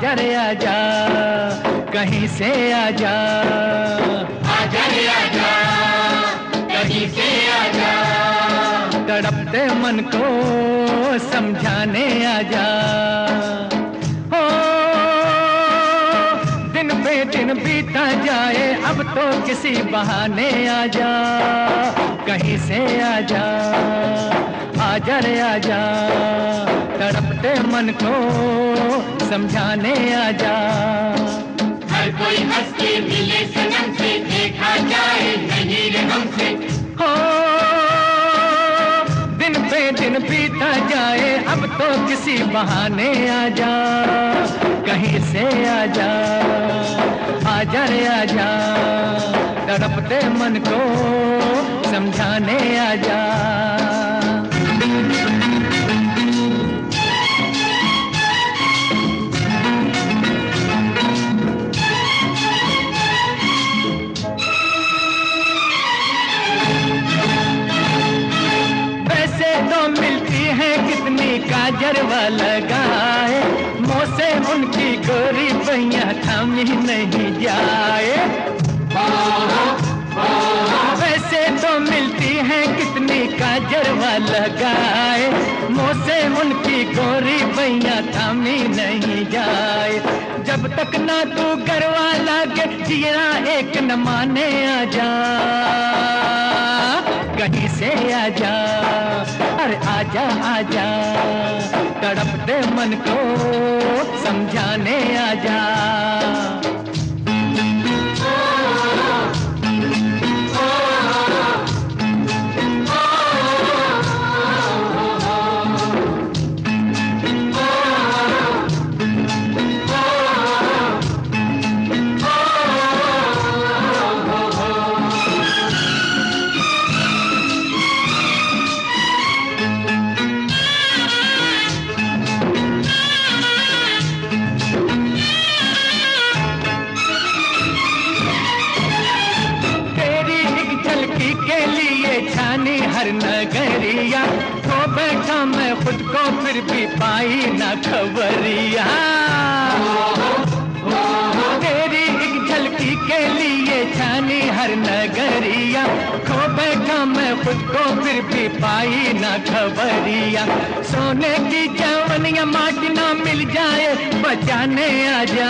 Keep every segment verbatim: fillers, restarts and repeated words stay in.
आजा रे आजा, कहीं से आजा, आजा रे आजा, कहीं से आजा, तड़पते मन को समझाने आजा। हो दिन पे दिन बीता जाए, अब तो किसी बहाने आजा, कहीं से आजा, आजा रे आजा, तड़पते मन को समझाने आजा। हर कोई हंस के मिले सनम से, देखा जाए नहीं रे हमसे। हो दिन पे दिन बीता जाए, अब तो किसी बहाने आजा, कहीं से आजा, आजा रे आजा, तड़पते मन को समझाने आजा। कितनी काजरवा लगाए, मुँह से उनकी गोरी बहिया थामी नहीं जाए। वैसे तो मिलती है कितनी काजरवा लगाए, मुँह से उनकी गोरी बहिया थामी नहीं जाए। जब तक ना तू गरवा लागे, जिया एक न माने आजा, कहीं से आजा, अरे आजा आजा, तड़पते मन को समझाने आजा। छानी हर नगरिया, तो बैठा मैं खुद को फिर भी पाई न खबरिया। तेरी एक झलकी के लिए छानी हर नगरिया, खो बैठा मैं खुद को फिर भी पाई न खबरिया। सोने की जवनिया माटी ना मिल जाए, बचाने आजा,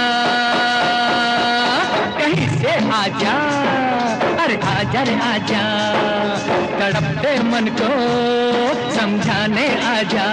कहीं से आजा, अरे आजा रे आजा, तड़पते मन को समझाने आजा।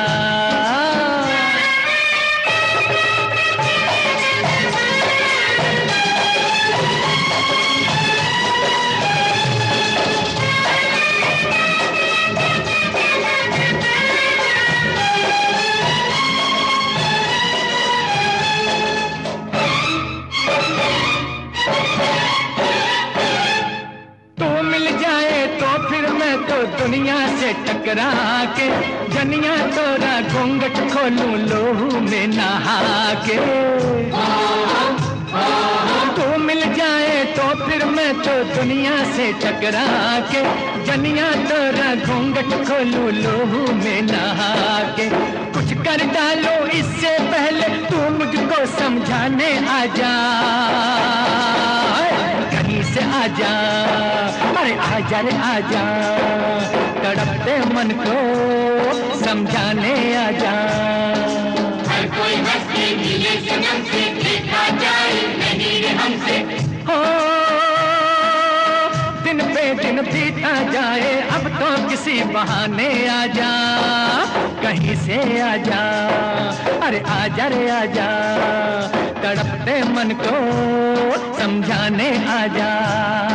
दुनिया से टकरा के जनिया तोरा घूंघट खोलूं लोहू में नहा के। तू मिल जाए तो फिर मैं तो दुनिया से टकरा के जनिया तोरा घूंघट खोलूं लोहू में नहा के। कुछ कर डालो इससे पहले तू मुझको समझाने आजा, कहीं से आजा, अरे आजा रे आजा, तड़पते मन को समझाने आजा। हर कोई हंस के मिले सनम से, देखा जाए नहीं रे हमसे। हो दिन पे दिन बीता जाए, अब तो किसी बहाने आजा, कहीं से आजा, अरे आजा रे आजा, तड़पते मन को समझाने आजा।